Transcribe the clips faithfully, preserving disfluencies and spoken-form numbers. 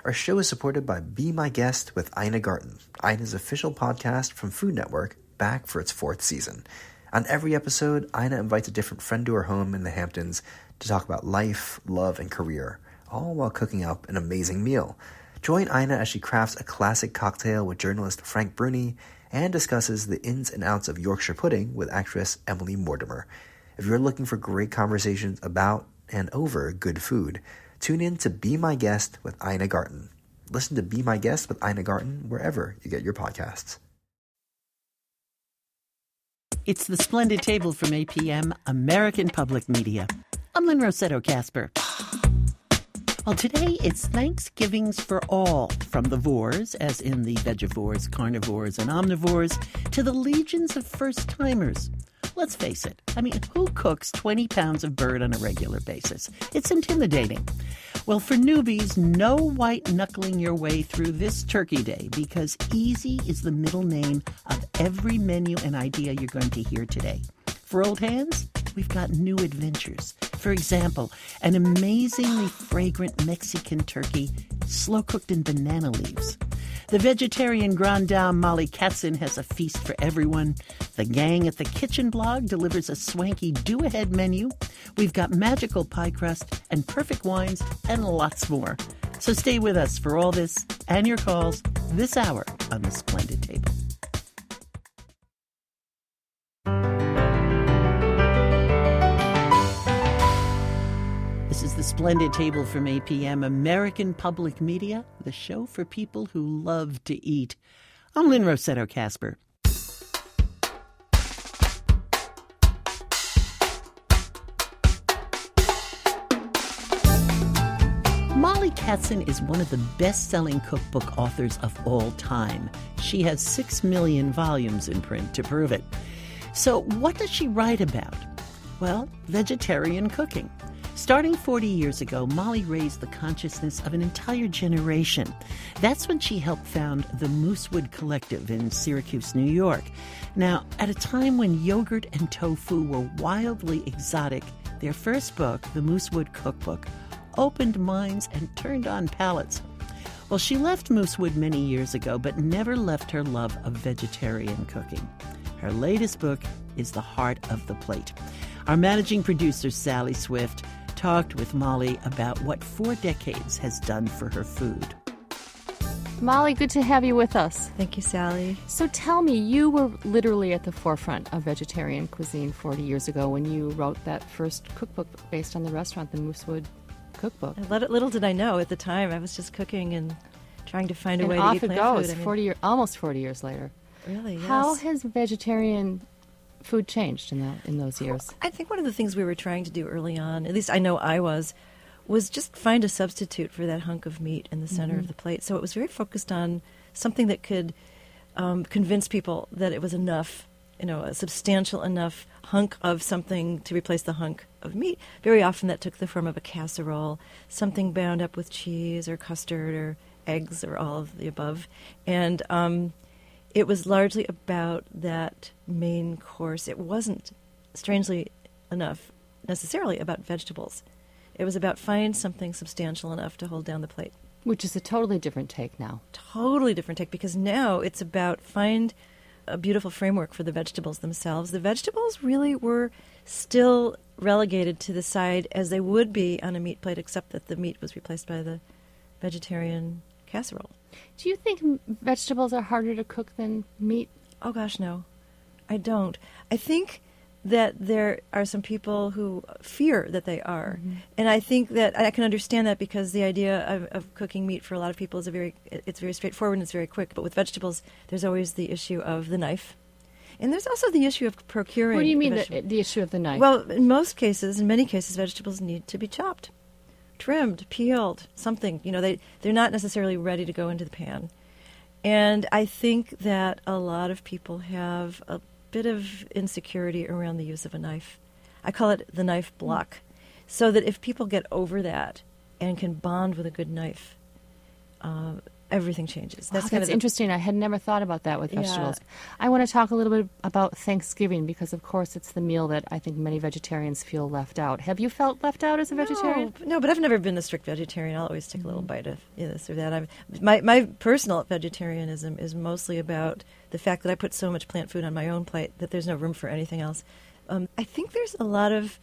Our show is supported by Be My Guest with Ina Garten, Ina's official podcast from Food Network, back for its fourth season. On every episode, Ina invites a different friend to her home in the Hamptons to talk about life, love, and career, all while cooking up an amazing meal. Join Ina as she crafts a classic cocktail with journalist Frank Bruni and discusses the ins and outs of Yorkshire pudding with actress Emily Mortimer. If you're looking for great conversations about and over good food, tune in to Be My Guest with Ina Garten. Listen to Be My Guest with Ina Garten wherever you get your podcasts. It's the Splendid Table from A P M, American Public Media. I'm Lynn Rossetto Kasper. Well, today it's Thanksgivings for all, from the vores, as in the vegivores, carnivores, and omnivores, to the legions of first-timers. Let's face it, I mean, who cooks twenty pounds of bird on a regular basis? It's intimidating. Well, for newbies, no white-knuckling your way through this Turkey Day, because easy is the middle name of every menu and idea you're going to hear today. For old hands, we've got new adventures. For example, an amazingly fragrant Mexican turkey, slow-cooked in banana leaves. The vegetarian grand dame Molly Katzen has a feast for everyone. The gang at the Kitchen Blog delivers a swanky do-ahead menu. We've got magical pie crust and perfect wines and lots more. So stay with us for all this and your calls this hour on The Splendid Table. This is The Splendid Table from A P M, American Public Media, the show for people who love to eat. I'm Lynn Rossetto Kasper. Molly Katzen is one of the best-selling cookbook authors of all time. She has six million volumes in print to prove it. So what does she write about? Well, vegetarian cooking. Starting forty years ago, Molly raised the consciousness of an entire generation. That's when she helped found the Moosewood Collective in Syracuse, New York. Now, at a time when yogurt and tofu were wildly exotic, their first book, The Moosewood Cookbook, opened minds and turned on palates. Well, she left Moosewood many years ago, but never left her love of vegetarian cooking. Her latest book is The Heart of the Plate. Our managing producer, Sally Swift, talked with Molly about what four decades has done for her food. Molly, good to have you with us. Thank you, Sally. So tell me, you were literally at the forefront of vegetarian cuisine forty years ago when you wrote that first cookbook based on the restaurant, the Moosewood Cookbook. Little, little did I know at the time, I was just cooking and trying to find a and way off to eat it plant goes, food. I mean, forty year, almost forty years later. Really, yes. How has vegetarian food changed in that in those years? I think one of the things we were trying to do early on, at least I know I was, was just find a substitute for that hunk of meat in the center Mm-hmm. of the plate. So it was very focused on something that could um, convince people that it was enough, you know, a substantial enough hunk of something to replace the hunk of meat. Very often that took the form of a casserole, something bound up with cheese or custard or eggs or all of the above. And um, it was largely about that main course. It wasn't, strangely enough, necessarily about vegetables. It was about find something substantial enough to hold down the plate. Which is a totally different take now. Totally different take, because now it's about find a beautiful framework for the vegetables themselves. The vegetables really were still relegated to the side as they would be on a meat plate, except that the meat was replaced by the vegetarian casserole. Do you think m- vegetables are harder to cook than meat? Oh, gosh, no. I don't. I think that there are some people who fear that they are. Mm-hmm. And I think that I can understand that, because the idea of, of cooking meat for a lot of people is a very, it's very straightforward and it's very quick. But with vegetables, there's always the issue of the knife. And there's also the issue of procuring. What do you mean the, the, the issue of the knife? Well, in most cases, in many cases, vegetables need to be chopped, trimmed, peeled, something. You know, they, they're not necessarily ready to go into the pan. And I think that a lot of people have a bit of insecurity around the use of a knife. I call it the knife block. So that if people get over that and can bond with a good knife, uh, everything changes. That's, That's wow, kind that's of the, interesting. I had never thought about that with Yeah. vegetables. I want to talk a little bit about Thanksgiving because, of course, it's the meal that I think many vegetarians feel left out. Have you felt left out as a vegetarian? No, no, but I've never been a strict vegetarian. I'll always take a little bite of you know, this or that. I'm, my my personal vegetarianism is mostly about the fact that I put so much plant food on my own plate that there's no room for anything else. Um, I think there's a lot of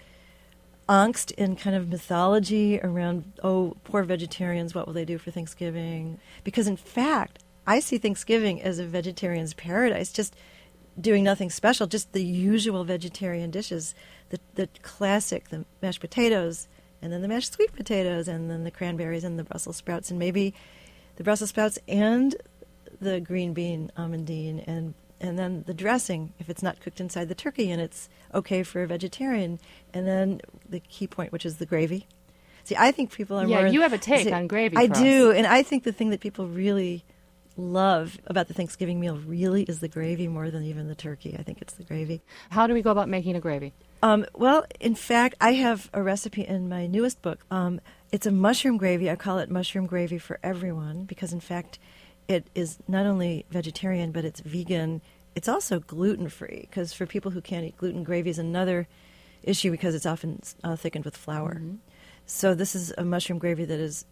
angst in kind of mythology around, oh, poor vegetarians, what will they do for Thanksgiving? Because, in fact, I see Thanksgiving as a vegetarian's paradise, just doing nothing special, just the usual vegetarian dishes, the the classic, the mashed potatoes, and then the mashed sweet potatoes, and then the cranberries and the Brussels sprouts, and maybe the Brussels sprouts and the green bean amandine, and and then the dressing, if it's not cooked inside the turkey and it's okay for a vegetarian, and then the key point, which is the gravy. See, I think people are Yeah, more... you have a take see, on gravy I for do, us. and I think the thing that people really love about the Thanksgiving meal really is the gravy more than even the turkey. I think it's the gravy. How do we go about making a gravy? Um, well, in fact, I have a recipe in my newest book. Um, it's a mushroom gravy. I call it mushroom gravy for everyone because, in fact, it is not only vegetarian, but it's vegan. It's also gluten-free because for people who can't eat gluten, gravy is another issue because it's often uh, thickened with flour. Mm-hmm. So this is a mushroom gravy that is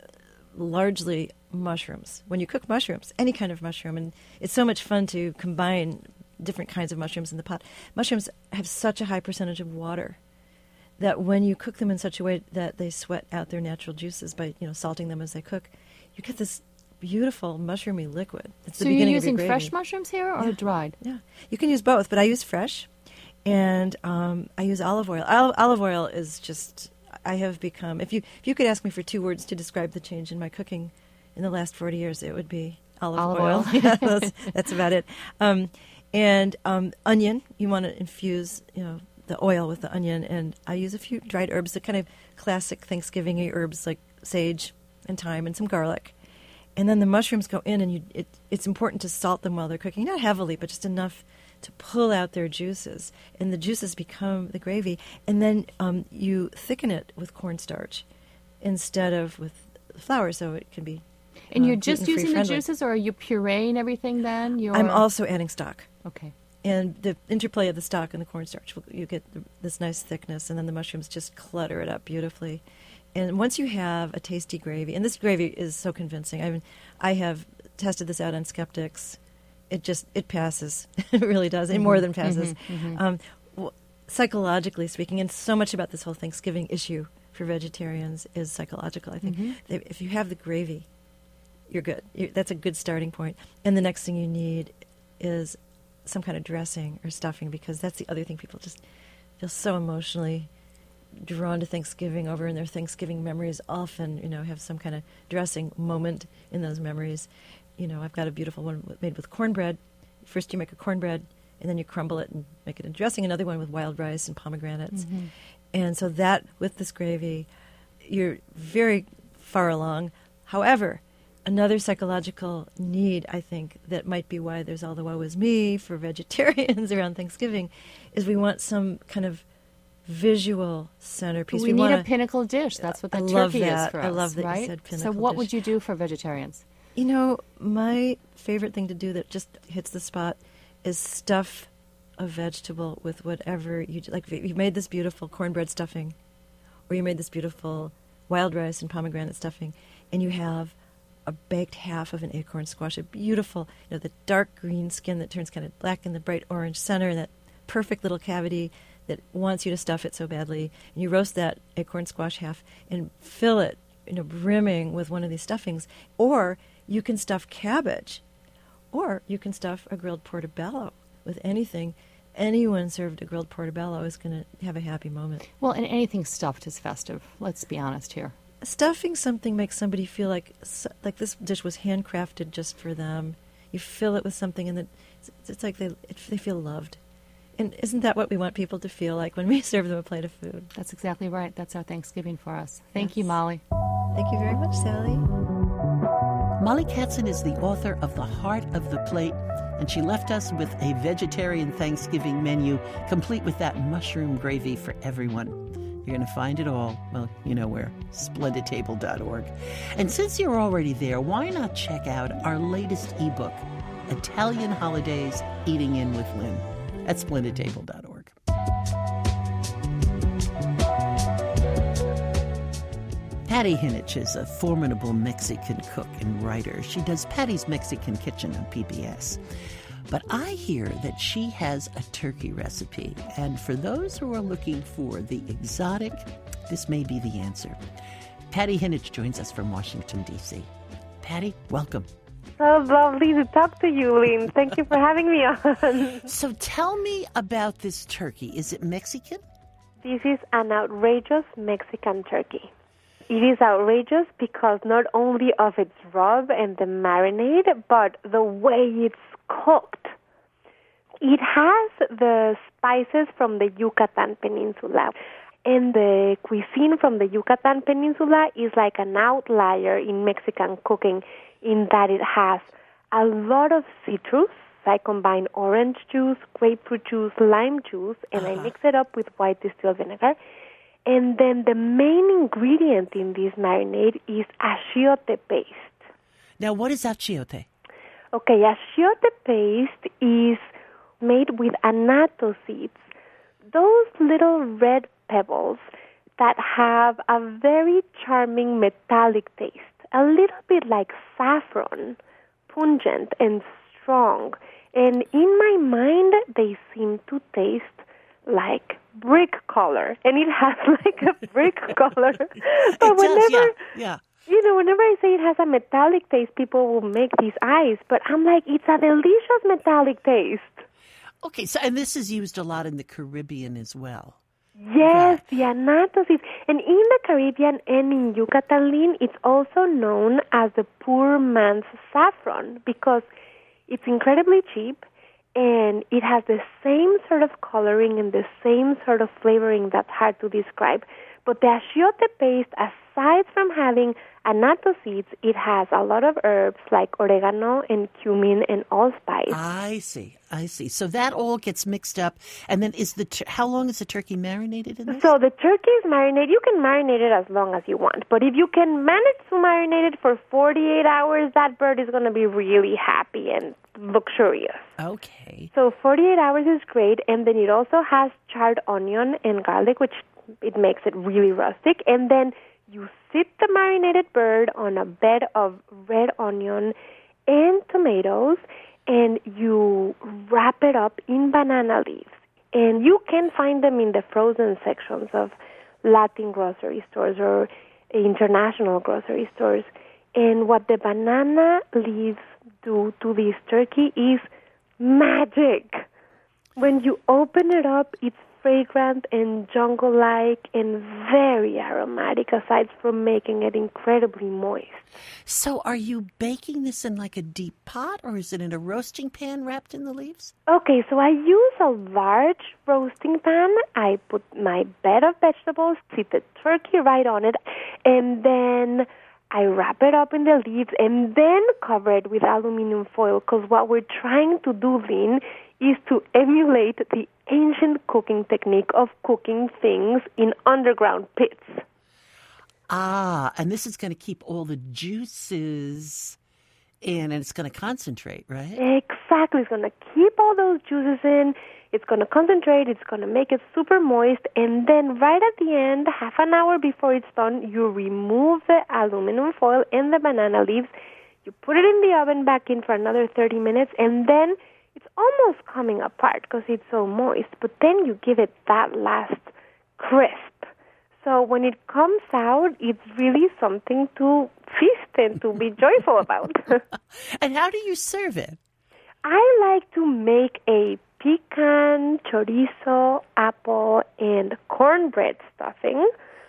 largely mushrooms. When you cook mushrooms, any kind of mushroom, and it's so much fun to combine different kinds of mushrooms in the pot. Mushrooms have such a high percentage of water that when you cook them in such a way that they sweat out their natural juices by, you know, salting them as they cook, you get this beautiful mushroomy liquid. It's So the you're beginning using of your fresh gravy. mushrooms here or Yeah. dried? Yeah, you can use both, but I use fresh, and um, I use olive oil. Ol- olive oil is just, I have become, if you if you could ask me for two words to describe the change in my cooking in the last forty years, it would be olive, Olive oil. oil. Yeah, that's, that's about it. Um, and um, onion, you want to infuse, you know, the oil with the onion, and I use a few dried herbs, the kind of classic Thanksgiving-y herbs like sage and thyme and some garlic. And then the mushrooms go in, and you, it, it's important to salt them while they're cooking. Not heavily, but just enough to pull out their juices. And the juices become the gravy. And then um, you thicken it with cornstarch instead of with flour, so it can be And uh, you're just gluten-free using friendly. the juices, or are you pureeing everything then? You're... I'm also adding stock. Okay. And the interplay of the stock and the cornstarch, you get the, this nice thickness, and then the mushrooms just clutter it up beautifully. And once you have a tasty gravy, and this gravy is so convincing. I mean, I have tested this out on skeptics. It just, it passes. It really does. It Mm-hmm. more than passes. Mm-hmm. Mm-hmm. Um, w- psychologically speaking, and so much about this whole Thanksgiving issue for vegetarians is psychological. I think Mm-hmm. that if you have the gravy, you're good. you that's a good starting point. And the next thing you need is some kind of dressing or stuffing, because that's the other thing people just feel so emotionally drawn to Thanksgiving over, and their Thanksgiving memories often, you know, have some kind of dressing moment in those memories. You know, I've got a beautiful one made with cornbread. First you make a cornbread, and then you crumble it and make it a dressing. Another one with wild rice and pomegranates. Mm-hmm. And so that, with this gravy, you're very far along. However, another psychological need, I think, that might be why there's all the woe is me for vegetarians around Thanksgiving, is we want some kind of visual centerpiece. We, We need wanna, a pinnacle dish. That's what the I love turkey is that. for I us, love that you right? said So pinnacle what dish. would you do for vegetarians? You know, my favorite thing to do that just hits the spot is stuff a vegetable with whatever you do. Like, you made this beautiful cornbread stuffing, or you made this beautiful wild rice and pomegranate stuffing, and you have a baked half of an acorn squash, a beautiful, you know, the dark green skin that turns kind of black in the bright orange center, and that perfect little cavity that wants you to stuff it so badly. And you roast that acorn squash half and fill it, you know, brimming with one of these stuffings. Or you can stuff cabbage, or you can stuff a grilled portobello with anything. Anyone served a grilled portobello is going to have a happy moment. Well, and anything stuffed is festive. Let's be honest here. Stuffing something makes somebody feel like like this dish was handcrafted just for them. You fill it with something, and it's, it's like they it, they feel loved. And isn't that what we want people to feel like when we serve them a plate of food? That's exactly right. That's our Thanksgiving for us. Thank you, Yes. Molly. Thank you very much, Sally. Molly Katzen is the author of The Heart of the Plate, and she left us with a vegetarian Thanksgiving menu, complete with that mushroom gravy for everyone. You're going to find it all, well, you know where, splendid table dot org. And since you're already there, why not check out our latest ebook, Italian Holidays, Eating In with Lynn, at splendid table dot org. Patty Hinich is a formidable Mexican cook and writer. She does Patty's Mexican Kitchen on P B S. But I hear that she has a turkey recipe, and for those who are looking for the exotic, this may be the answer. Patty Hinich joins us from Washington, D C. Patty, welcome. So lovely to talk to you, Lynn. Thank you for having me on. So tell me about this turkey. Is it Mexican? This is an outrageous Mexican turkey. It is outrageous because not only of its rub and the marinade, but the way it's cooked. It has the spices from the Yucatan Peninsula. And the cuisine from the Yucatan Peninsula is like an outlier in Mexican cooking in that it has a lot of citrus. I combine orange juice, grapefruit juice, lime juice, and uh-huh. I mix it up with white distilled vinegar. And then the main ingredient in this marinade is achiote paste. Now, what is achiote? Okay, achiote paste is made with annatto seeds, those little red pebbles that have a very charming metallic taste, a little bit like saffron, pungent and strong. And in my mind, they seem to taste like brick color, and it has like a brick color. But it whenever, does, yeah, yeah. You know, whenever I say it has a metallic taste, people will make these eyes. But I'm like, it's a delicious metallic taste. Okay, so and this is used a lot in the Caribbean as well. Yes, the annatto seeds. And in the Caribbean and in Yucatan, Lynn, it's also known as the poor man's saffron because it's incredibly cheap and it has the same sort of coloring and the same sort of flavoring that's hard to describe. But the achiote paste, aside from having annatto seeds, it has a lot of herbs like oregano and cumin and allspice. I see, I see. So that all gets mixed up. And then is the tur- how long is the turkey marinated in this? So the turkey is marinated. You can marinate it as long as you want. But if you can manage to marinate it for forty-eight hours, that bird is going to be really happy and luxurious. Okay. So forty-eight hours is great. And then it also has charred onion and garlic, which it makes it really rustic. And then you sit the marinated bird on a bed of red onion and tomatoes, and you wrap it up in banana leaves. And you can find them in the frozen sections of Latin grocery stores or international grocery stores. And what the banana leaves do to this turkey is magic. When you open it up, it's fragrant and jungle-like and very aromatic, aside from making it incredibly moist. So are you baking this in like a deep pot, or is it in a roasting pan wrapped in the leaves? Okay, so I use a large roasting pan. I put my bed of vegetables, sit the turkey right on it, and then I wrap it up in the leaves and then cover it with aluminum foil, because what we're trying to do, Lynn, is to emulate the ancient cooking technique of cooking things in underground pits. Ah, and this is going to keep all the juices in, and it's going to concentrate, right? Exactly. It's going to keep all those juices in. It's going to concentrate. It's going to make it super moist. And then right at the end, half an hour before it's done, you remove the aluminum foil and the banana leaves. You put it in the oven back in for another thirty minutes, and then it's almost coming apart because it's so moist, but then you give it that last crisp. So when it comes out, it's really something to feast and to be joyful about. And how do you serve it? I like to make a pecan, chorizo, apple, and cornbread stuffing.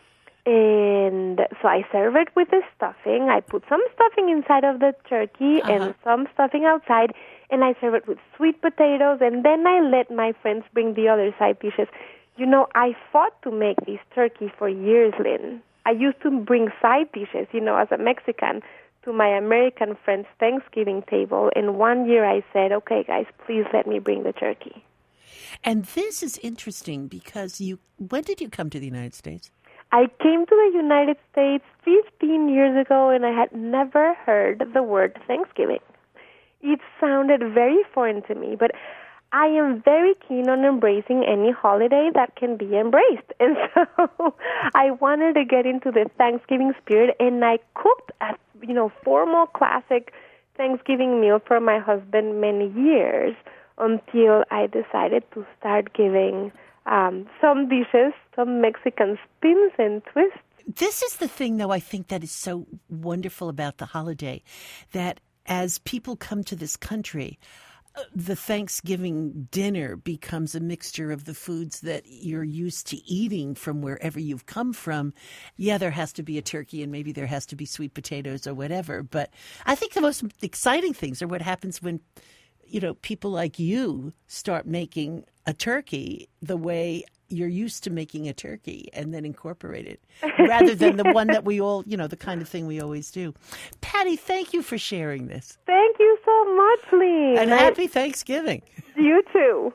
And so I serve it with the stuffing. I put some stuffing inside of the turkey uh-huh. and some stuffing outside, and I serve it with sweet potatoes, and then I let my friends bring the other side dishes. You know, I fought to make this turkey for years, Lynn. I used to bring side dishes, you know, as a Mexican, to my American friends' Thanksgiving table, and one year I said, okay, guys, please let me bring the turkey. And this is interesting because you, when did you come to the United States? I came to the United States fifteen years ago, and I had never heard the word Thanksgiving. It sounded very foreign to me, but I am very keen on embracing any holiday that can be embraced. And so I wanted to get into the Thanksgiving spirit, and I cooked a you know formal classic Thanksgiving meal for my husband many years until I decided to start giving um, some dishes, some Mexican spins and twists. This is the thing, though, I think that is so wonderful about the holiday, that as people come to this country, the Thanksgiving dinner becomes a mixture of the foods that you're used to eating from wherever you've come from. Yeah, there has to be a turkey and maybe there has to be sweet potatoes or whatever. But I think the most exciting things are what happens when, you know, people like you start making a turkey the way you're used to making a turkey and then incorporate it rather than the one that we all, you know, the kind of thing we always do. Patty, thank you for sharing this. Thank you so much, Lee. And happy Thanksgiving. You too.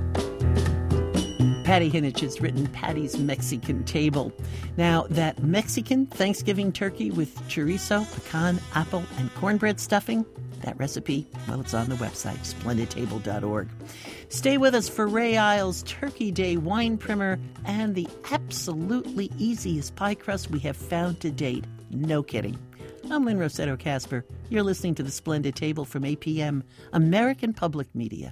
Patty Hinich has written Patty's Mexican Table. Now, that Mexican Thanksgiving turkey with chorizo, pecan, apple, and cornbread stuffing, that recipe, well, it's on the website, splendid table dot org. Stay with us for Ray Isles' Turkey Day wine primer and the absolutely easiest pie crust we have found to date. No kidding. I'm Lynn Rossetto Kasper. You're listening to The Splendid Table from A P M, American Public Media.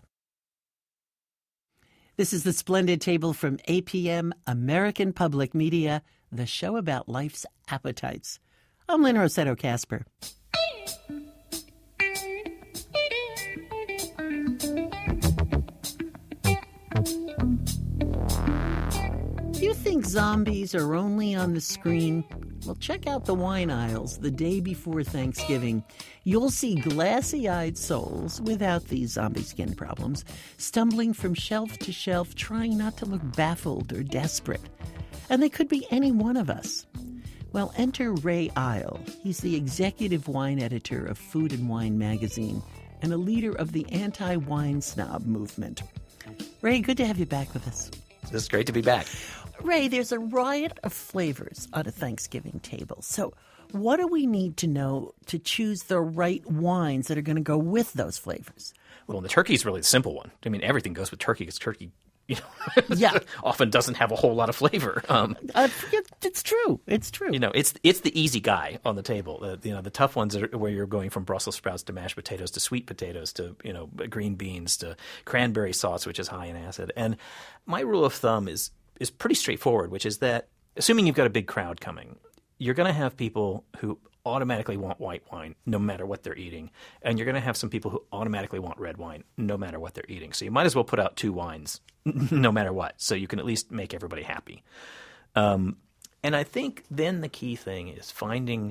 This is The Splendid Table from A P M, American Public Media, the show about life's appetites. I'm Lynn Rossetto Kasper. Do you think zombies are only on the screen? Well, check out the wine aisles the day before Thanksgiving. You'll see glassy-eyed souls without these zombie skin problems stumbling from shelf to shelf, trying not to look baffled or desperate. And they could be any one of us. Well, enter Ray Isle. He's the executive wine editor of Food and Wine magazine and a leader of the anti-wine snob movement. Ray, good to have you back with us. It's great to be back. Ray, there's a riot of flavors on a Thanksgiving table. So what do we need to know to choose the right wines that are going to go with those flavors? Well, the turkey is really the simple one. I mean, everything goes with turkey because turkey, you know, yeah. often doesn't have a whole lot of flavor. Um, uh, it's true. It's true. You know, it's it's the easy guy on the table. Uh, you know, the tough ones are where you're going from Brussels sprouts to mashed potatoes to sweet potatoes to, you know, green beans to cranberry sauce, which is high in acid. And my rule of thumb is is pretty straightforward, which is that assuming you've got a big crowd coming, you're going to have people who automatically want white wine no matter what they're eating, and you're going to have some people who automatically want red wine no matter what they're eating. So you might as well put out two wines no matter what, so you can at least make everybody happy. Um, and I think then the key thing is finding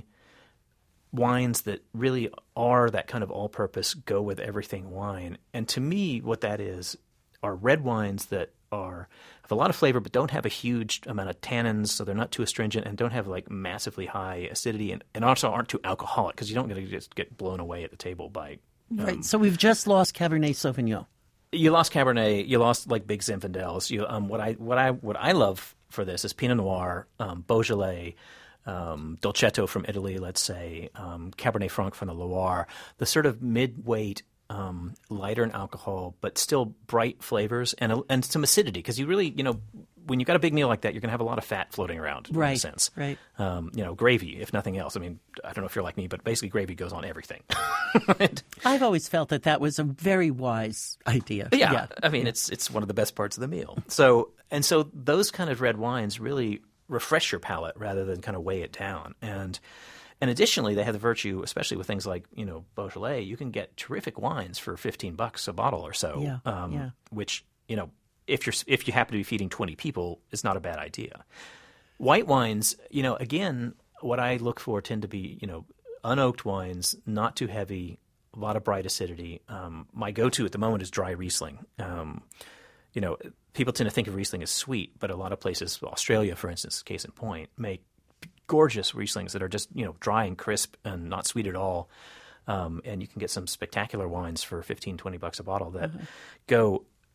wines that really are that kind of all-purpose, go-with-everything wine. And to me, what that is are red wines that are have a lot of flavor but don't have a huge amount of tannins, so they're not too astringent and don't have like massively high acidity, and, and also aren't too alcoholic because you don't get to just get blown away at the table by um, right. So we've just lost Cabernet Sauvignon. You lost Cabernet. You lost like big Zinfandels. You um, what I what I what I love for this is Pinot Noir, um, Beaujolais, um, Dolcetto from Italy, let's say, um, Cabernet Franc from the Loire, the sort of mid-weight. Um, lighter in alcohol, but still bright flavors and and some acidity, because you really, you know, when you've got a big meal like that, you're going to have a lot of fat floating around, right, in a sense. Right. Um, you know, gravy, if nothing else. I mean, I don't know if you're like me, but basically gravy goes on everything. Right? I've always felt that that was a very wise idea. Yeah. yeah. I mean, it's it's one of the best parts of the meal. So and so those kind of red wines really refresh your palate rather than kind of weigh it down. And And additionally, they have the virtue, especially with things like, you know, Beaujolais, you can get terrific wines for fifteen bucks a bottle or so, yeah, um, yeah. which, you know, if you're if you happen to be feeding twenty people, is not a bad idea. White wines, you know, again, what I look for tend to be, you know, unoaked wines, not too heavy, a lot of bright acidity. Um, my go-to at the moment is dry Riesling. Um, you know, people tend to think of Riesling as sweet, but a lot of places, Australia, for instance, case in point, make gorgeous Rieslings that are just, you know, dry and crisp and not sweet at all. Um, and you can get some spectacular wines for fifteen, twenty bucks a bottle that uh-huh. go just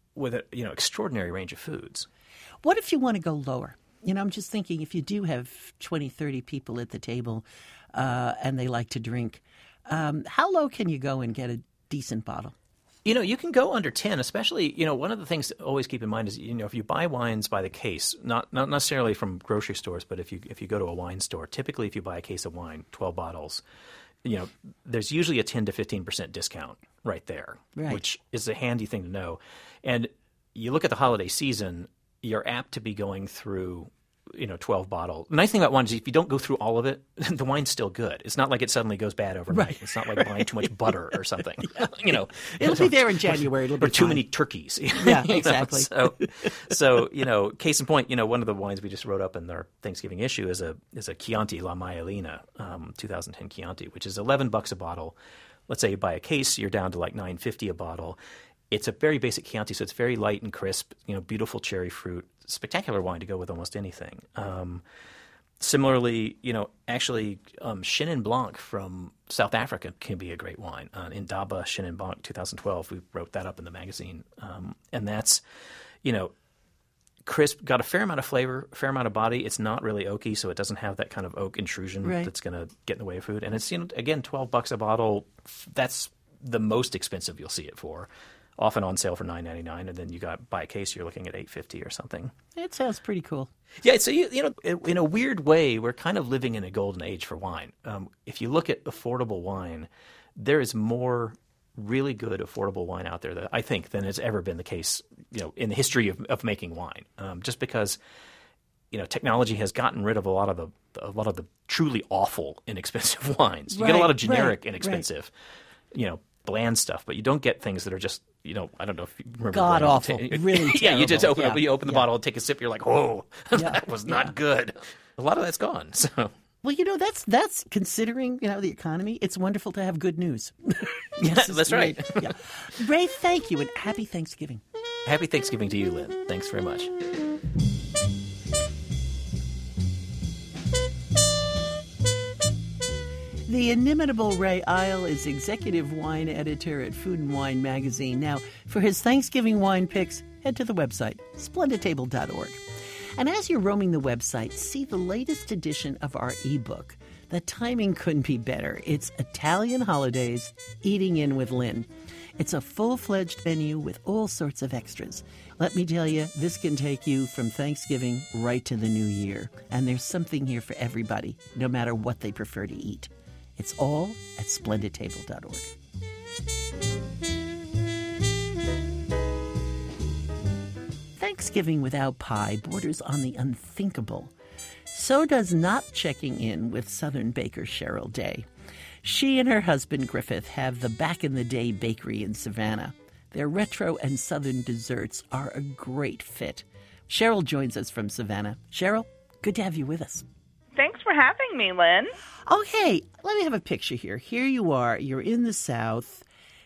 with a you know extraordinary range of foods. What if you want to go lower? You know, I'm just thinking if you do have twenty, thirty people at the table uh, and they like to drink, um, how low can you go and get a decent bottle? You know, you can go under ten, especially, you know, one of the things to always keep in mind is, you know, if you buy wines by the case, not not necessarily from grocery stores, but if you if you go to a wine store, typically if you buy a case of wine, twelve bottles, you know, there's usually a ten to fifteen percent discount right there, right. which is a handy thing to know. And you look at the holiday season, you're apt to be going through, you know, twelve bottle. The nice thing about wine is if you don't go through all of it, the wine's still good. It's not like it suddenly goes bad overnight. Right. It's not like buying too much butter or something. Yeah. You know, it'll be there in January. It'll be or too fine. many turkeys. Yeah, you know? exactly. So, so you know, case in point, you know, one of the wines we just wrote up in our Thanksgiving issue is a is a Chianti La Maialina, um, twenty ten Chianti, which is eleven bucks a bottle. Let's say you buy a case, you're down to like nine fifty a bottle. It's a very basic Chianti, so it's very light and crisp. You know, beautiful cherry fruit, spectacular wine to go with almost anything. Um, similarly, you know, actually, um, Chenin Blanc from South Africa can be a great wine. Uh, Indaba Chenin Blanc, twenty twelve, we wrote that up in the magazine, um, and that's, you know, crisp, got a fair amount of flavor, a fair amount of body. It's not really oaky, so it doesn't have that kind of oak intrusion right. that's going to get in the way of food. And it's, you know, again, twelve bucks a bottle. That's the most expensive you'll see it for. Often on sale for nine ninety-nine, and then you got buy a case, you're looking at eight fifty or something. It sounds pretty cool. Yeah, so you, you know, in a weird way, we're kind of living in a golden age for wine. Um, if you look at affordable wine, there is more really good affordable wine out there that I think than has ever been the case, you know, in the history of, of making wine. Um, just because, you know, technology has gotten rid of a lot of the a lot of the truly awful inexpensive wines. You right, get a lot of generic right, inexpensive, right. you know, bland stuff, but you don't get things that are just, you know, I don't know if you remember. God awful, t- really Yeah, you just open yeah. up, you open the yeah. bottle and take a sip, you're like, whoa, Yeah. that was not yeah. good. A lot of that's gone, so. Well, you know, that's that's considering, you know, the economy, it's wonderful to have good news. Yeah, that's right. yeah. Ray, thank you, and happy Thanksgiving. Happy Thanksgiving to you, Lynn. Thanks very much. The inimitable Ray Isle is executive wine editor at Food and Wine magazine. Now, for his Thanksgiving wine picks, head to the website, splendid table dot org. And as you're roaming the website, see the latest edition of our ebook. The timing couldn't be better. It's Italian Holidays, Eating In with Lynn. It's a full-fledged menu with all sorts of extras. Let me tell you, this can take you from Thanksgiving right to the new year. And there's something here for everybody, no matter what they prefer to eat. It's all at splendid table dot org. Thanksgiving without pie borders on the unthinkable. So does not checking in with Southern baker Cheryl Day. She and her husband Griffith have the back-in-the-day bakery in Savannah. Their retro and Southern desserts are a great fit. Cheryl joins us from Savannah. Cheryl, good to have you with us. Thanks for having me, Lynn. Okay, let me have a picture here. Here you are. You're in the South.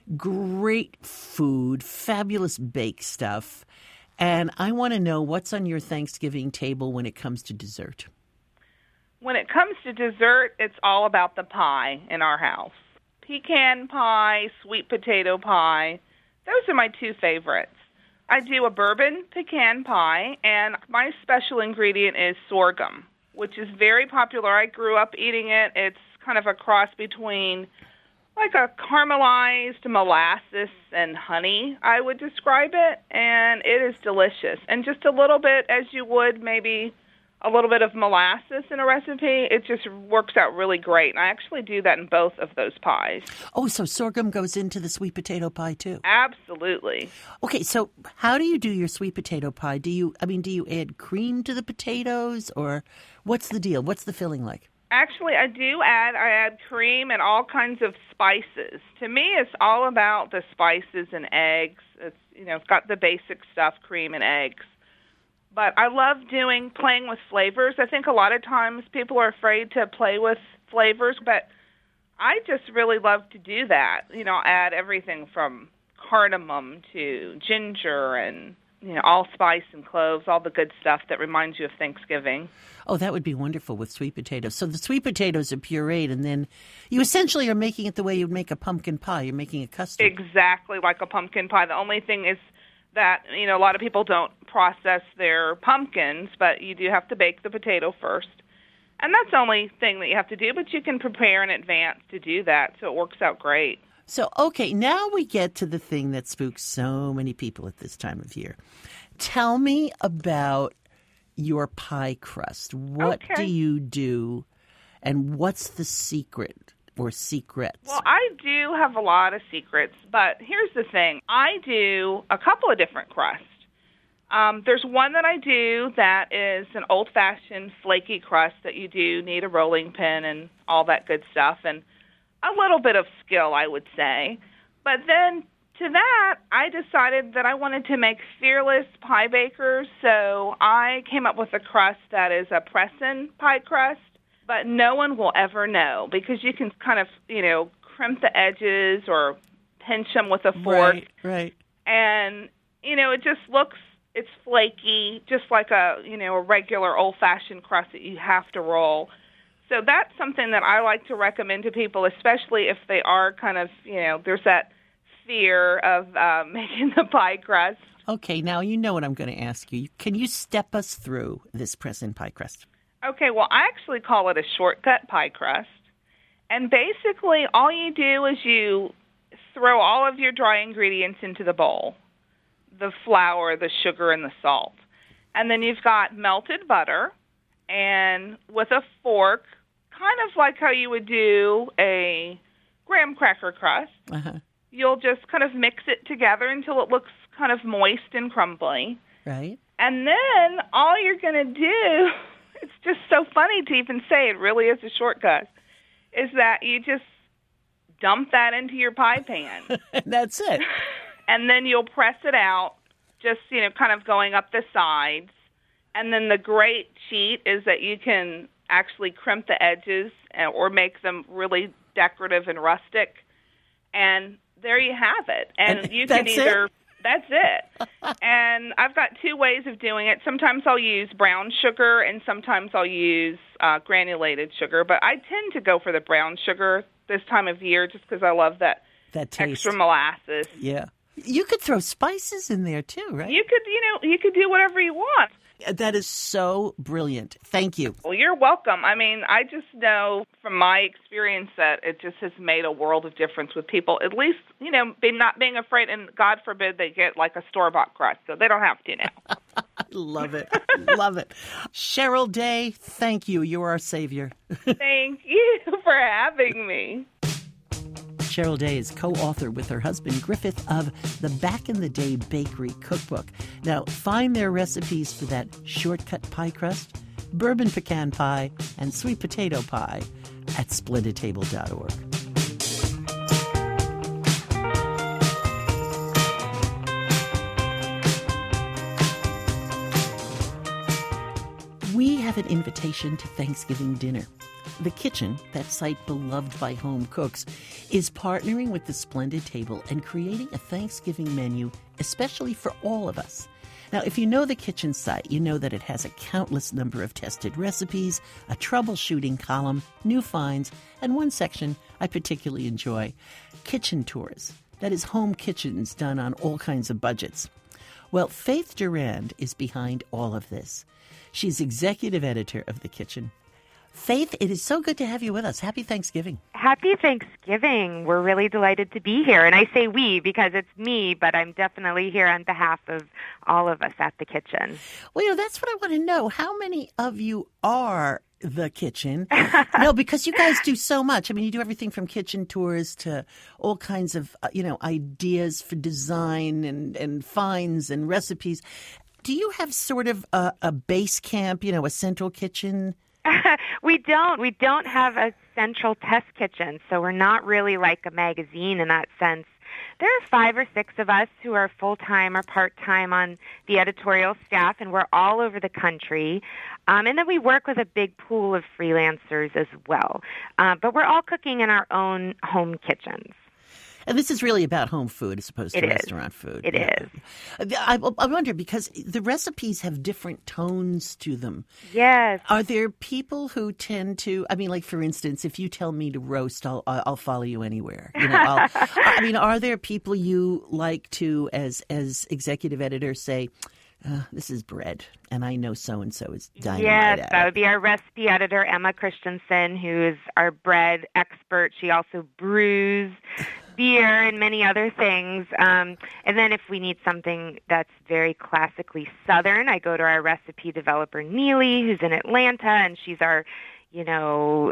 Great food, fabulous bake stuff. And I want to know what's on your Thanksgiving table when it comes to dessert. When it comes to dessert, it's all about the pie in our house. Pecan pie, sweet potato pie. Those are my two favorites. I do a bourbon pecan pie, and my special ingredient is sorghum, which is very popular. I grew up eating it. It's kind of a cross between like a caramelized molasses and honey, I would describe it, and it is delicious. And just a little bit, as you would maybe a little bit of molasses in a recipe, it just works out really great. And I actually do that in both of those pies. Oh, so sorghum goes into the sweet potato pie too? Absolutely. Okay, so how do you do your sweet potato pie? Do you, I mean, do you add cream to the potatoes, or what's the deal? What's the filling like? Actually, I do add, I add cream and all kinds of spices. To me, it's all about the spices and eggs. It's, you know, it's got the basic stuff, cream and eggs. But I love doing, playing with flavors. I think a lot of times people are afraid to play with flavors, but I just really love to do that. You know, add everything from cardamom to ginger and, you know, allspice and cloves, all the good stuff that reminds you of Thanksgiving. Oh, that would be wonderful with sweet potatoes. So the sweet potatoes are pureed, and then you essentially are making it the way you'd make a pumpkin pie. You're making a custard. Exactly like a pumpkin pie. The only thing is that, you know, a lot of people don't process their pumpkins, but you do have to bake the potato first. And that's the only thing that you have to do, but you can prepare in advance to do that, so it works out great. So, okay, now we get to the thing that spooks so many people at this time of year. Tell me about your pie crust. What Okay. do you do, and what's the secret or secrets? Well, I do have a lot of secrets, but here's the thing. I do a couple of different crusts. Um, there's one that I do that is an old-fashioned flaky crust that you do need a rolling pin and all that good stuff, and a little bit of skill, I would say. But then to that, I decided that I wanted to make fearless pie bakers, so I came up with a crust that is a press-in pie crust, but no one will ever know because you can kind of, you know, crimp the edges or pinch them with a fork. Right, right. And, you know, it just looks, it's flaky, just like a, you know, a regular old-fashioned crust that you have to roll. So that's something that I like to recommend to people, especially if they are kind of, you know, there's that fear of uh, making the pie crust. Okay, now you know what I'm going to ask you. Can you step us through this press-in pie crust? Okay, well, I actually call it a shortcut pie crust. And basically, all you do is you throw all of your dry ingredients into the bowl, the flour, the sugar, and the salt. And then you've got melted butter, and with a fork, kind of like how you would do a graham cracker crust, Uh-huh. you'll just kind of mix it together until it looks kind of moist and crumbly. Right. And then all you're going to do, it's just so funny to even say, it really is a shortcut, is that you just dump that into your pie pan. That's it. And then you'll press it out, just, you know, kind of going up the sides. And then the great cheat is that you can actually crimp the edges or make them really decorative and rustic. And there you have it. And, And you can that's either... it? That's it. And I've got two ways of doing it. Sometimes I'll use brown sugar, and sometimes I'll use uh, granulated sugar. But I tend to go for the brown sugar this time of year just because I love that, That taste. extra molasses. Yeah. You could throw spices in there too, right? You could, you know, you could do whatever you want. That is so brilliant. Thank you. Well, you're welcome. I mean, I just know from my experience that it just has made a world of difference with people, at least, you know, be not being afraid, and God forbid they get like a store-bought crust, so they don't have to now. I love it. Love it. Cheryl Day, thank you. You're our savior. Thank you for having me. Cheryl Day is co-author with her husband Griffith of the Back in the Day Bakery Cookbook. Now, find their recipes for that shortcut pie crust, bourbon pecan pie, and sweet potato pie at splendid table dot org. We have an invitation to Thanksgiving dinner. The Kitchen, that site beloved by home cooks, is partnering with the Splendid Table and creating a Thanksgiving menu especially for all of us. Now, if you know the Kitchen site, you know that it has a countless number of tested recipes, a troubleshooting column, new finds, and one section I particularly enjoy, kitchen tours. That is home kitchens done on all kinds of budgets. Well, Faith Durand is behind all of this. She's executive editor of The Kitchen. Faith, it is so good to have you with us. Happy Thanksgiving. Happy Thanksgiving. We're really delighted to be here. And I say we because it's me, but I'm definitely here on behalf of all of us at The Kitchen. Well, you know, that's what I want to know. How many of you are The Kitchen? No, because you guys do so much. I mean, you do everything from kitchen tours to all kinds of, uh, you know, ideas for design and, and finds and recipes. Do you have sort of a, a base camp, you know, a central kitchen? We don't. We don't have a central test kitchen, so we're not really like a magazine in that sense. There are five or six of us who are full-time or part-time on the editorial staff, and we're all over the country. Um, and then we work with a big pool of freelancers as well. Uh, but we're all cooking in our own home kitchens. And this is really about home food as opposed to It is. restaurant food. It yeah. is. I, I wonder, because the recipes have different tones to them. Yes. Are there people who tend to, I mean, like, for instance, if you tell me to roast, I'll, I'll follow you anywhere. You know, I'll, I mean, are there people you like to, as, as executive editor, say, Uh, this is bread, and I know so-and-so is dynamite Yes, at that it. would be our recipe editor, Emma Christensen, who is our bread expert. She also brews beer and many other things. Um, and then if we need something that's very classically Southern, I go to our recipe developer, Neely, who's in Atlanta, and she's our, you know,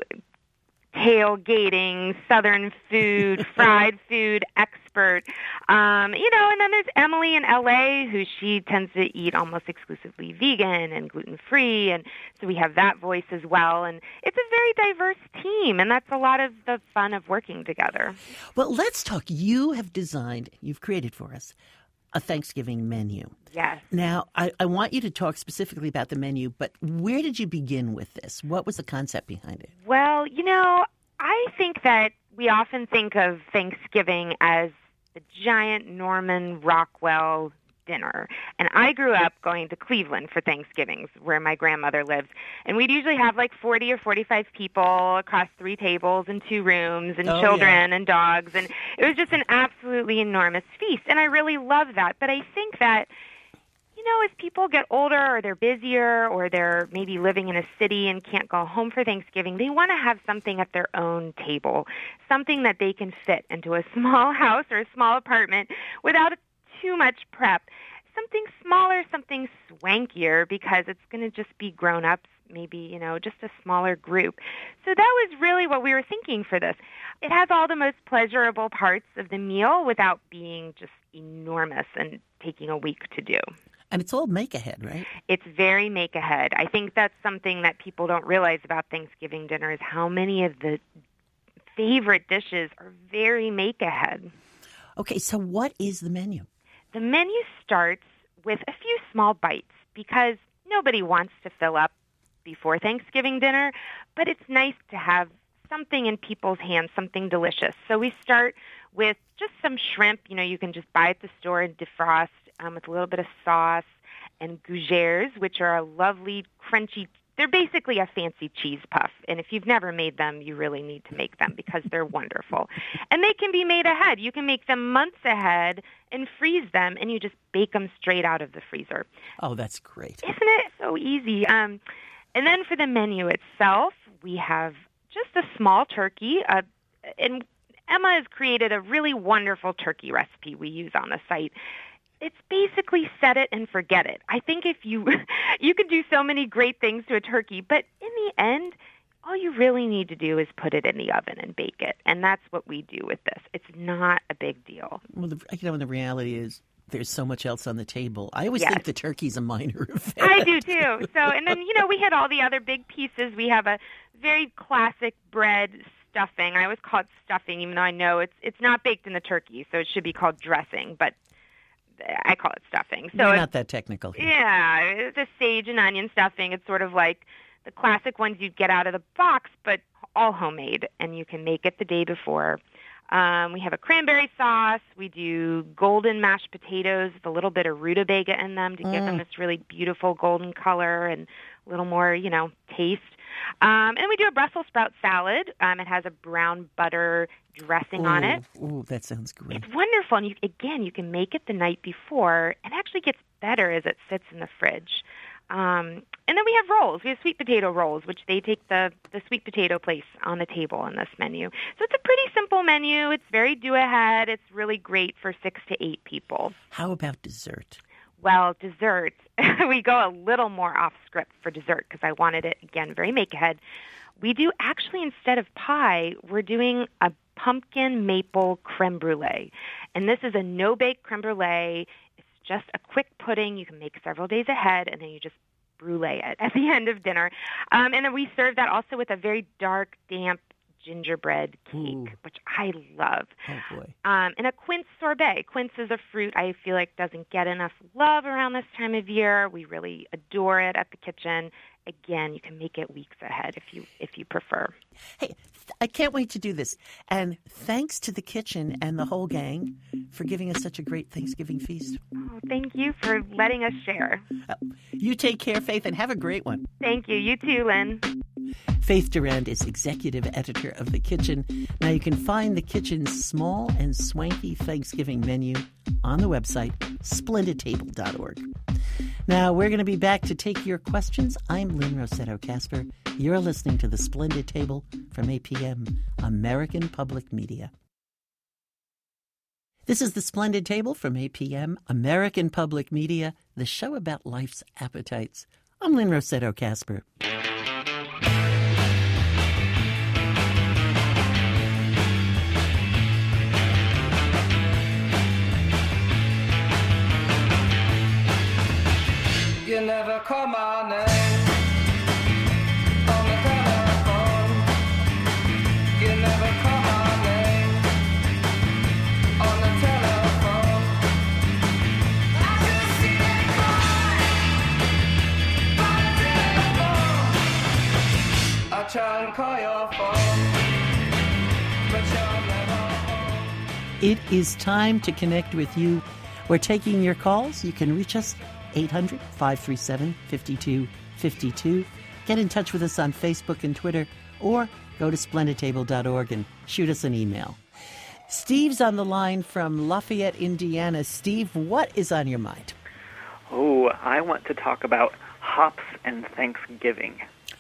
tailgating, Southern food, fried food expert. Um, you know, and then there's Emily in L A, who she tends to eat almost exclusively vegan and gluten-free, and so we have that voice as well. And it's a very diverse team, and that's a lot of the fun of working together. Well, let's talk. You have designed, you've created for us, a Thanksgiving menu. Yes. Now, I, I want you to talk specifically about the menu, but where did you begin with this? What was the concept behind it? Well, you know, I think that we often think of Thanksgiving as the giant Norman Rockwell dinner. And I grew up going to Cleveland for Thanksgivings, where my grandmother lives. And we'd usually have like forty or forty-five people across three tables and two rooms and Oh, children yeah. and dogs. And it was just an absolutely enormous feast. And I really love that. But I think that, you know, as people get older or they're busier or they're maybe living in a city and can't go home for Thanksgiving, they want to have something at their own table, something that they can fit into a small house or a small apartment without too much prep. Something smaller, something swankier, because it's going to just be grown-ups, maybe, you know, just a smaller group. So that was really what we were thinking for this. It has all the most pleasurable parts of the meal without being just enormous and taking a week to do. And it's all make-ahead, right? It's very make-ahead. I think that's something that people don't realize about Thanksgiving dinner is how many of the favorite dishes are very make-ahead. Okay, so what is the menu? The menu starts with a few small bites because nobody wants to fill up before Thanksgiving dinner, but it's nice to have something in people's hands, something delicious. So we start with just some shrimp. You know, you can just buy at the store and defrost um, with a little bit of sauce, and gougères, which are a lovely, crunchy, they're basically a fancy cheese puff. And if you've never made them, you really need to make them because they're wonderful. And they can be made ahead. You can make them months ahead and freeze them, and you just bake them straight out of the freezer. Oh, that's great. Isn't it so easy? Um, and then for the menu itself, we have just a small turkey. Uh, and Emma has created a really wonderful turkey recipe we use on the site. It's basically set it and forget it. I think if you you can do so many great things to a turkey, but in the end, all you really need to do is put it in the oven and bake it. And that's what we do with this. It's not a big deal. Well, the, you know, and the reality is there's so much else on the table. I always Yes. think the turkey's a minor event. I do too. So, and then, you know, we had all the other big pieces. We have a very classic bread stuffing. I always call it stuffing, even though I know it's it's not baked in the turkey, so it should be called dressing, but I call it stuffing. So We're it's, not that technical here. yeah, it's a sage and onion stuffing. It's sort of like the classic ones you'd get out of the box, but all homemade, and you can make it the day before. Um, we have a cranberry sauce. We do golden mashed potatoes with a little bit of rutabaga in them to give them this really beautiful golden color and a little more, you know, taste. Um, and we do a Brussels sprout salad. Um, it has a brown butter dressing on it. Ooh, that sounds great. It's wonderful. And you, again, you can make it the night before, and it actually gets better as it sits in the fridge. Um, and then we have rolls. We have sweet potato rolls, which they take the, the sweet potato place on the table on this menu. So it's a pretty simple menu. It's very do-ahead. It's really great for six to eight people. How about dessert? Well, dessert, we go a little more off script for dessert because I wanted it, again, very make-ahead. We do actually, instead of pie, we're doing a pumpkin maple creme brulee. And this is a no-bake creme brulee. It's just a quick pudding. You can make several days ahead, and then you just brulee it at the end of dinner. Um, and then we serve that also with a very dark, damp gingerbread cake, Ooh. which I love. Oh, boy. Um, and a quince sorbet. Quince is a fruit I feel like doesn't get enough love around this time of year. We really adore it at the kitchen. Again, you can make it weeks ahead if you if you prefer. Hey, I can't wait to do this. And thanks to the kitchen and the whole gang for giving us such a great Thanksgiving feast. Oh, thank you for letting us share. Uh, you take care, Faith, and have a great one. Thank you. You too, Lynn. Faith Durand is executive editor of The Kitchen. Now you can find The Kitchen's small and swanky Thanksgiving menu on the website, splendid table dot org. Now we're going to be back to take your questions. I'm Lynn Rossetto Kasper. You're listening to The Splendid Table from A P M, American Public Media. This is The Splendid Table from A P M, American Public Media, the show about life's appetites. I'm Lynn Rossetto Kasper. You never call my name on the telephone. You never call my name on the telephone. I just see that cry by the telephone. I try and call your phone, but you're never home. It is time to connect with you. We're taking your calls. You can reach us eight hundred, five three seven, five two five two. Get in touch with us on Facebook and Twitter, or go to splendid table dot org and shoot us an email. Steve's on the line from Lafayette, Indiana. Steve, what is on your mind? Oh, I want to talk about hops and Thanksgiving.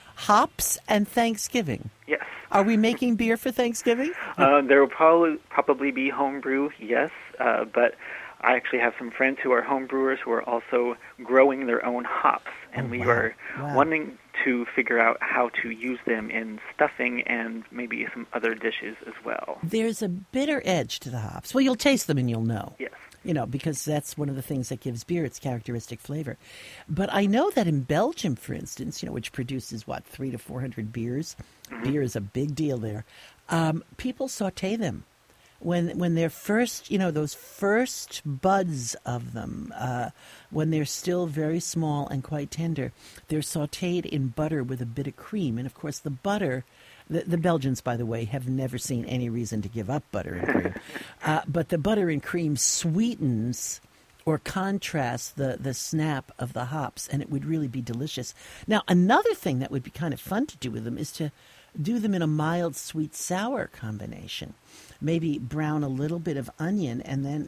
Hops and Thanksgiving? Yes. Are we making beer for Thanksgiving? Uh, there will probably probably be homebrew, yes, uh, but I actually have some friends who are home brewers who are also growing their own hops, and Oh, we wow. are Wow. wanting to figure out how to use them in stuffing and maybe some other dishes as well. There's a bitter edge to the hops. Well, you'll taste them and you'll know. Yes. You know, because that's one of the things that gives beer its characteristic flavor. But I know that in Belgium, for instance, you know, which produces, what, three to four hundred beers? Mm-hmm. Beer is a big deal there. Um, people saute them. When when they're first, you know, those first buds of them, uh, when they're still very small and quite tender, they're sautéed in butter with a bit of cream. And, of course, the butter, the, the Belgians, by the way, have never seen any reason to give up butter and cream. uh, but the butter and cream sweetens or contrasts the, the snap of the hops, and it would really be delicious. Now, another thing that would be kind of fun to do with them is to do them in a mild sweet-sour combination. Maybe brown a little bit of onion and then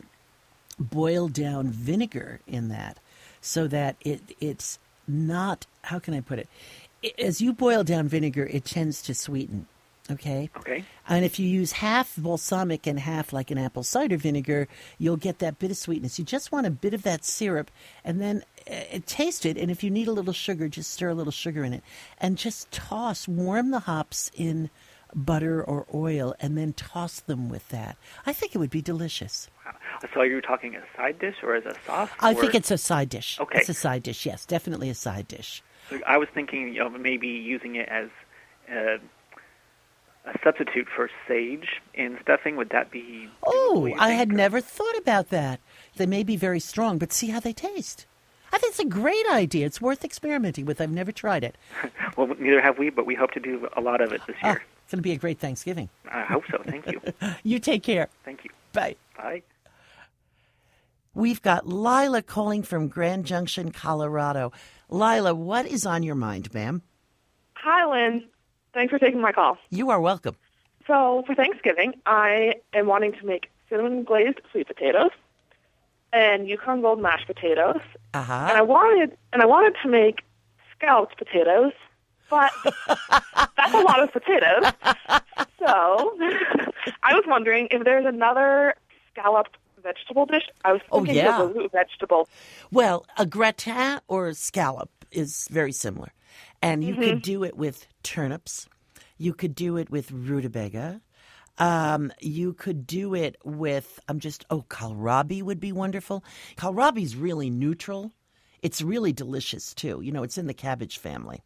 boil down vinegar in that so that it it's not, how can I put it? it? As you boil down vinegar, it tends to sweeten, okay? Okay. And if you use half balsamic and half like an apple cider vinegar, you'll get that bit of sweetness. You just want a bit of that syrup, and then uh, taste it. And if you need a little sugar, just stir a little sugar in it. And just toss, warm the hops in butter or oil, and then toss them with that. I think it would be delicious. Wow. So are you talking as a side dish or as a sauce? I or... think it's a side dish. Okay. It's a side dish, yes. Definitely a side dish. So I was thinking of maybe using it as uh, a substitute for sage in stuffing. Would that be... Oh, I think? had never thought about that. They may be very strong, but see how they taste. I think it's a great idea. It's worth experimenting with. I've never tried it. Well, neither have we, but we hope to do a lot of it this year. Oh, it's going to be a great Thanksgiving. I hope so. Thank you. You take care. Thank you. Bye. Bye. We've got Lila calling from Grand Junction, Colorado. Lila, what is on your mind, ma'am? Hi, Lynn. Thanks for taking my call. You are welcome. So for Thanksgiving, I am wanting to make cinnamon glazed sweet potatoes and Yukon Gold mashed potatoes. Uh-huh. And I wanted and I wanted to make scalloped potatoes, but that's a lot of potatoes. So I was wondering if there's another scalloped vegetable dish. I was Oh, thinking yeah. of a root vegetable. Well, a gratin or a scallop is very similar. And you Mm-hmm. could do it with turnips. You could do it with rutabaga. Um, you could do it with, I'm just, oh, kohlrabi would be wonderful. Kohlrabi's really neutral. It's really delicious, too. You know, it's in the cabbage family.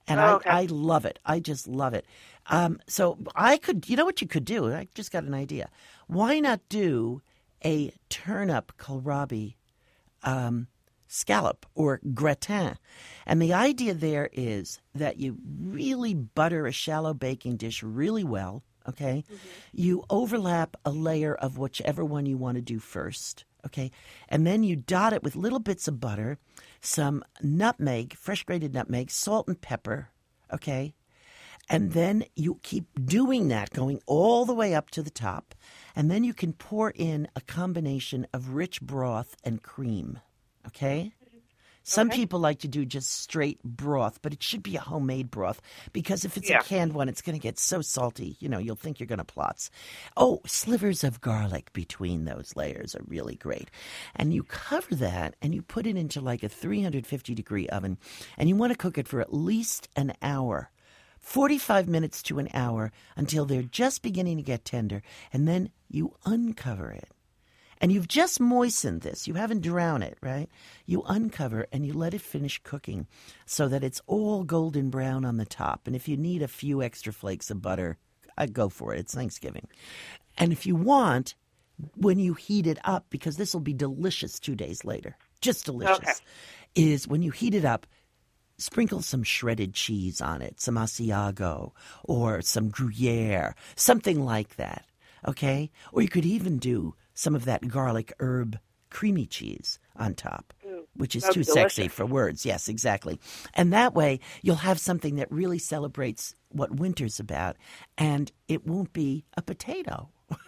And Oh, okay. I, I love it. I just love it. Um, so I could, you know what you could do? I just got an idea. Why not do a turnip kohlrabi um, scallop or gratin? And the idea there is that you really butter a shallow baking dish really well, okay? Mm-hmm. You overlap a layer of whichever one you want to do first, okay? And then you dot it with little bits of butter, some nutmeg, fresh grated nutmeg, salt and pepper, okay? And then you keep doing that, going all the way up to the top. And then you can pour in a combination of rich broth and cream, okay? Some Okay. people like to do just straight broth, but it should be a homemade broth because if it's Yeah. a canned one, it's going to get so salty, you know, you'll think you're going to plotz. Oh, slivers of garlic between those layers are really great. And you cover that and you put it into like a three hundred fifty degree oven, and you want to cook it for at least an hour. forty-five minutes to an hour until they're just beginning to get tender, and then you uncover it. And you've just moistened this. You haven't drowned it, right? You uncover and you let it finish cooking so that it's all golden brown on the top. And if you need a few extra flakes of butter, I'd go for it. It's Thanksgiving. And if you want, when you heat it up, because this will be delicious two days later, just delicious, Okay. is when you heat it up, sprinkle some shredded cheese on it, some Asiago or some Gruyere, something like that, okay? Or you could even do some of that garlic herb creamy cheese on top, which is that's too delicious. sexy for words. Yes, exactly. And that way you'll have something that really celebrates what winter's about, and it won't be a potato.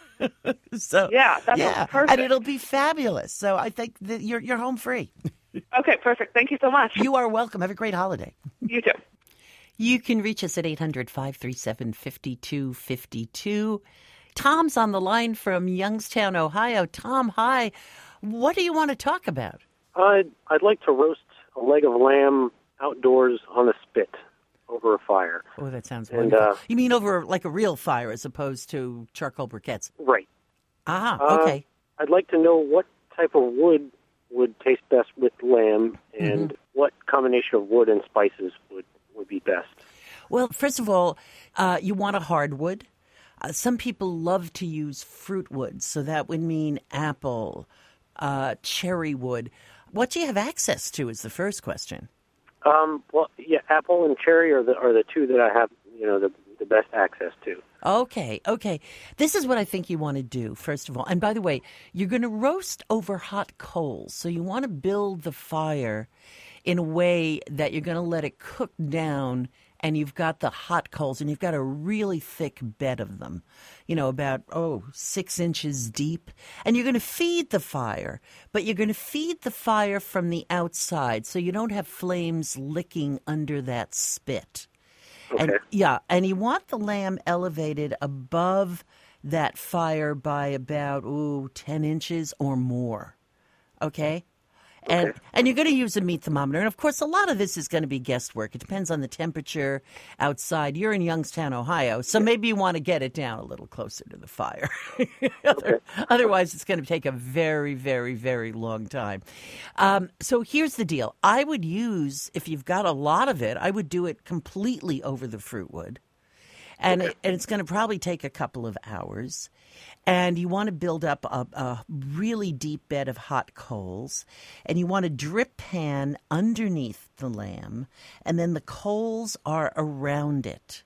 so Yeah, that sounds yeah, perfect. and it'll be fabulous. So I think that you're you're home free. Okay, perfect. Thank you so much. You are welcome. Have a great holiday. You too. You can reach us at eight hundred, five three seven, five two five two. Tom's on the line from Youngstown, Ohio. Tom, hi. What do you want to talk about? I'd, I'd like to roast a leg of lamb outdoors on a spit over a fire. Oh, that sounds And, wonderful. uh, You mean over like a real fire as opposed to charcoal briquettes? Right. Ah, Uh, okay. I'd like to know what type of wood would taste best with lamb and Mm-hmm. what combination of wood and spices would, would be best. Well, first of all, uh, you want a hardwood. Uh, some people love to use fruit wood, so that would mean apple, uh, cherry wood. What do you have access to is the first question. Um, well, yeah, apple and cherry are the are the two that I have, you know, the the best access to. Okay, okay. This is what I think you want to do, first of all. And by the way, you're going to roast over hot coals. So you want to build the fire in a way that you're going to let it cook down, and you've got the hot coals, and you've got a really thick bed of them, you know, about, oh, six inches deep. And you're going to feed the fire, but you're going to feed the fire from the outside so you don't have flames licking under that spit. Okay. And yeah, and you want the lamb elevated above that fire by about ooh ten inches or more. Okay? And Okay. and you're going to use a meat thermometer. And of course, a lot of this is going to be guesswork. It depends on the temperature outside. You're in Youngstown, Ohio, so maybe you want to get it down a little closer to the fire. Other- Otherwise, it's going to take a very, very, very long time. Um, so here's the deal. I would use, if you've got a lot of it, I would do it completely over the fruit wood. And, it, and it's going to probably take a couple of hours. And you want to build up a, a really deep bed of hot coals. And you want a drip pan underneath the lamb. And then the coals are around it.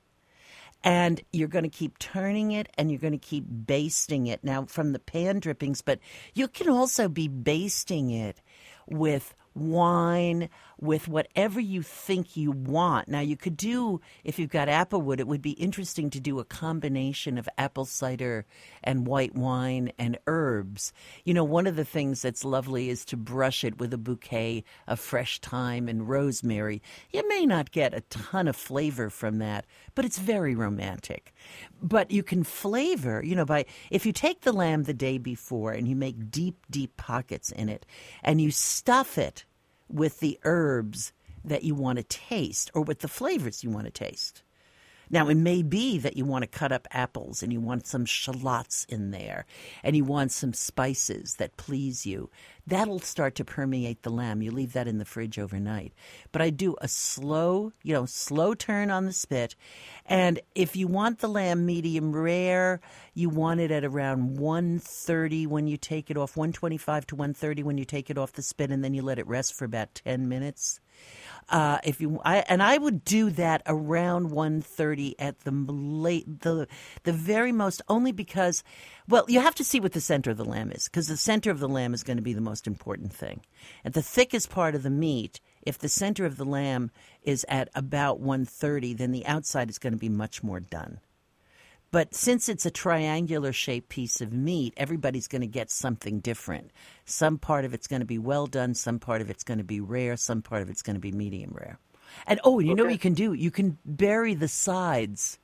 And you're going to keep turning it, and you're going to keep basting it. Now, from the pan drippings, but you can also be basting it with wine, with whatever you think you want. Now, you could do, if you've got applewood, it would be interesting to do a combination of apple cider and white wine and herbs. You know, one of the things that's lovely is to brush it with a bouquet of fresh thyme and rosemary. You may not get a ton of flavor from that, but it's very romantic. But you can flavor, you know, by if you take the lamb the day before and you make deep, deep pockets in it and you stuff it with the herbs that you want to taste or with the flavors you want to taste. Now, it may be that you want to cut up apples and you want some shallots in there and you want some spices that please you. That'll start to permeate the lamb. You leave that in the fridge overnight. But I do a slow, you know, slow turn on the spit. And if you want the lamb medium rare, you want it at around one thirty when you take it off, one twenty-five to one thirty when you take it off the spit, and then you let it rest for about ten minutes. Uh, if you, I, and I would do that around one thirty at the late, the the very most, only because, well, you have to see what the center of the lamb is, because the center of the lamb is going to be the most important thing. At the thickest part of the meat, if the center of the lamb is at about one thirty, then the outside is going to be much more done. But since it's a triangular shaped piece of meat, everybody's going to get something different. Some part of it's going to be well done, some part of it's going to be rare, some part of it's going to be medium rare. And oh, you okay. know what you can do? You can bury the sides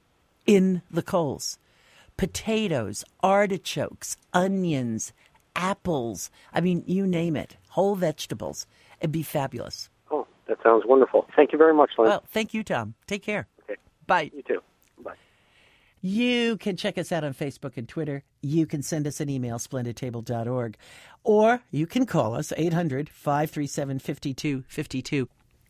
in the coals. Potatoes, artichokes, onions, apples. I mean, you name it. Whole vegetables. It'd be fabulous. Oh, that sounds wonderful. Thank you very much, Lynn. Well, thank you, Tom. Take care. Okay. Bye. You too. Bye. You can check us out on Facebook and Twitter. You can send us an email, splendid table dot org. Or you can call us, eight hundred, five three seven, five two five two.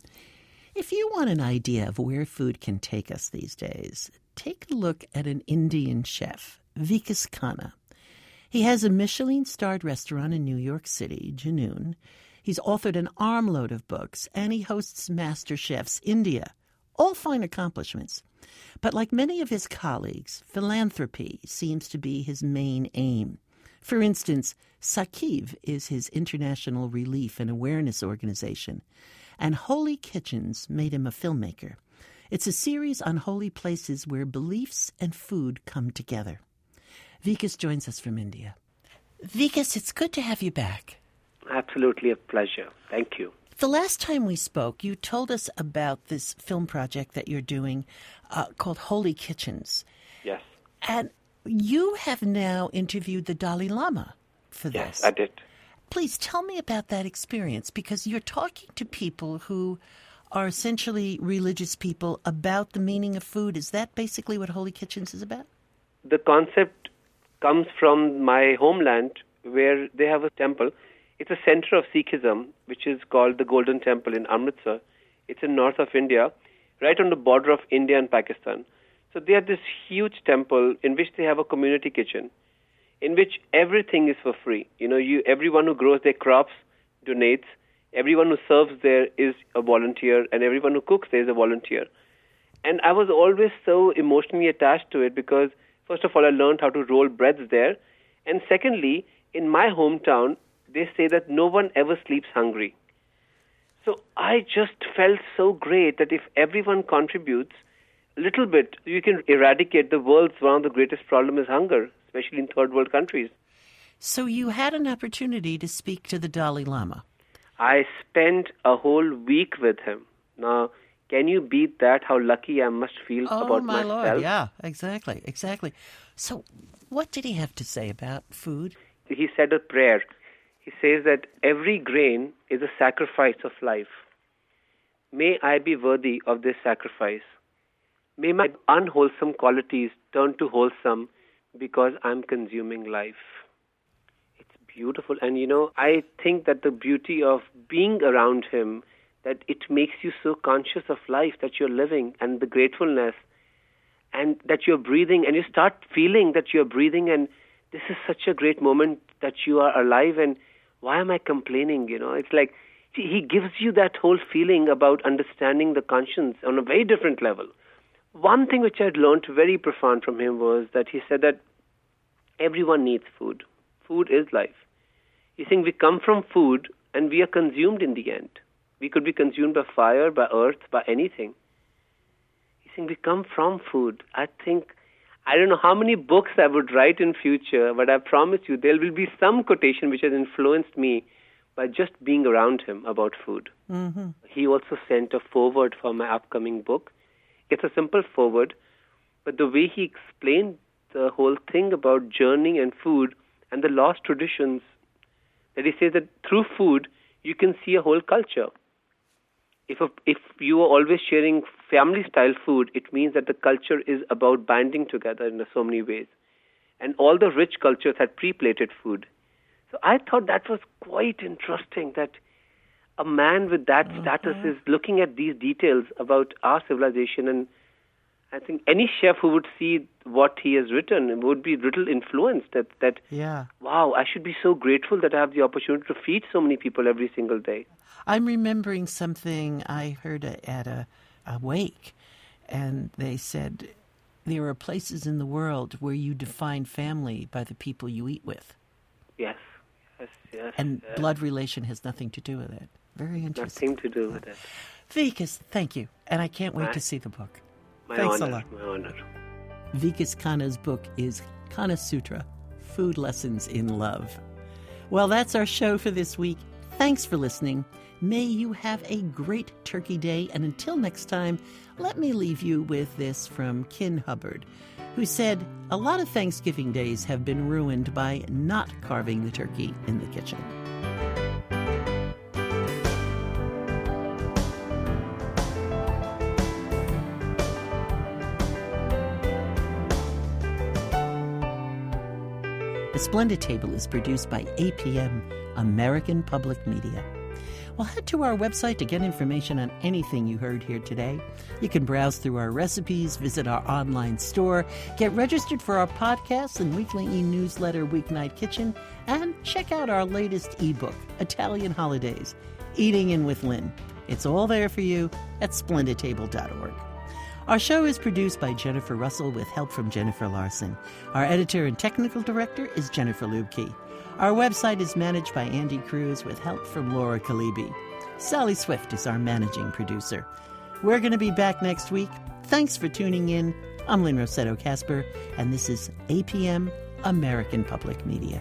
If you want an idea of where food can take us these days, take a look at an Indian chef, Vikas Khanna. He has a Michelin-starred restaurant in New York City, Junoon. He's authored an armload of books, and he hosts Master Chefs India. All fine accomplishments. But like many of his colleagues, philanthropy seems to be his main aim. For instance, Sakiv is his international relief and awareness organization, and Holy Kitchens made him a filmmaker. It's a series on holy places where beliefs and food come together. Vikas joins us from India. Vikas, it's good to have you back. Absolutely a pleasure. Thank you. The last time we spoke, you told us about this film project that you're doing uh, called Holy Kitchens. Yes. And you have now interviewed the Dalai Lama for yes, this. Yes, I did. Please tell me about that experience, because you're talking to people who are essentially religious people about the meaning of food. Is that basically what Holy Kitchens is about? The concept comes from my homeland, where they have a temple. It's a center of Sikhism, which is called the Golden Temple in Amritsar. It's in north of India, right on the border of India and Pakistan. So they have this huge temple in which they have a community kitchen, in which everything is for free. You know, you everyone who grows their crops donates, everyone who serves there is a volunteer, and everyone who cooks there is a volunteer. And I was always so emotionally attached to it because, first of all, I learned how to roll breads there. And secondly, in my hometown, they say that no one ever sleeps hungry. So I just felt so great that if everyone contributes a little bit, you can eradicate the world's one of the greatest problems is hunger, especially in third world countries. So you had an opportunity to speak to the Dalai Lama. I spent a whole week with him. Now, can you beat that, how lucky I must feel oh, about my myself? Lord. Yeah, exactly, exactly. So what did he have to say about food? He said a prayer. He says that every grain is a sacrifice of life. May I be worthy of this sacrifice. May my unwholesome qualities turn to wholesome because I'm consuming life. It's beautiful. And, you know, I think that the beauty of being around him, that it makes you so conscious of life that you're living and the gratefulness and that you're breathing, and you start feeling that you're breathing, and this is such a great moment that you are alive, and why am I complaining? You know, it's like he gives you that whole feeling about understanding the conscience on a very different level. One thing which I'd learned very profound from him was that he said that everyone needs food. Food is life. He's saying we come from food and we are consumed in the end. We could be consumed by fire, by earth, by anything. He's saying we come from food. I think, I don't know how many books I would write in future, but I promise you there will be some quotation which has influenced me by just being around him about food. Mm-hmm. He also sent a foreword for my upcoming book. It's a simple foreword, but the way he explained the whole thing about journey and food and the lost traditions, that he says that through food you can see a whole culture. if a, if you are always sharing family-style food, it means that the culture is about banding together in so many ways. And all the rich cultures had pre-plated food. So I thought that was quite interesting that a man with that mm-hmm. status is looking at these details about our civilization. And I think any chef who would see what he has written would be little influenced that, that yeah. wow, I should be so grateful that I have the opportunity to feed so many people every single day. I'm remembering something I heard at a, a wake, and they said there are places in the world where you define family by the people you eat with. Yes, yes, yes. And yes. blood relation has nothing to do with it. Very interesting. Nothing to do with it. Vikas, thank you. And I can't wait my, to see the book. My Thanks honor, a lot. My honor. Vikas Khanna's book is Kana Sutra, Food Lessons in Love. Well, that's our show for this week. Thanks for listening. May you have a great Turkey Day. And until next time, let me leave you with this from Kin Hubbard, who said, a lot of Thanksgiving days have been ruined by not carving the turkey in the kitchen. The Splendid Table is produced by A P M, American Public Media. Well, head to our website to get information on anything you heard here today. You can browse through our recipes, visit our online store, get registered for our podcasts and weekly e-newsletter, Weeknight Kitchen, and check out our latest ebook, Italian Holidays, Eating In with Lynn. It's all there for you at splendid table dot org. Our show is produced by Jennifer Russell with help from Jennifer Larson. Our editor and technical director is Jennifer Lubke. Our website is managed by Andy Cruz with help from Laura Kalibi. Sally Swift is our managing producer. We're going to be back next week. Thanks for tuning in. I'm Lynn Rossetto Kasper, and this is A P M, American Public Media.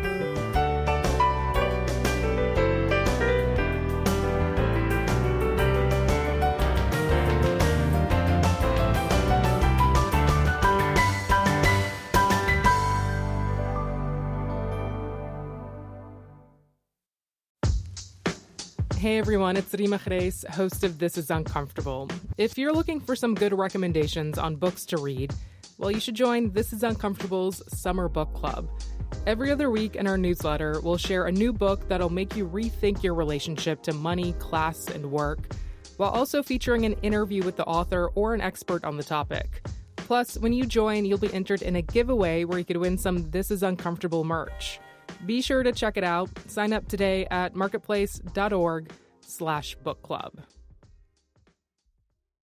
Hey everyone, it's Rima Reis, host of This Is Uncomfortable. If you're looking for some good recommendations on books to read, well, you should join This Is Uncomfortable's Summer Book Club. Every other week in our newsletter, we'll share a new book that'll make you rethink your relationship to money, class, and work, while also featuring an interview with the author or an expert on the topic. Plus, when you join, you'll be entered in a giveaway where you could win some This Is Uncomfortable merch. Be sure to check it out. Sign up today at marketplace.org slash book club.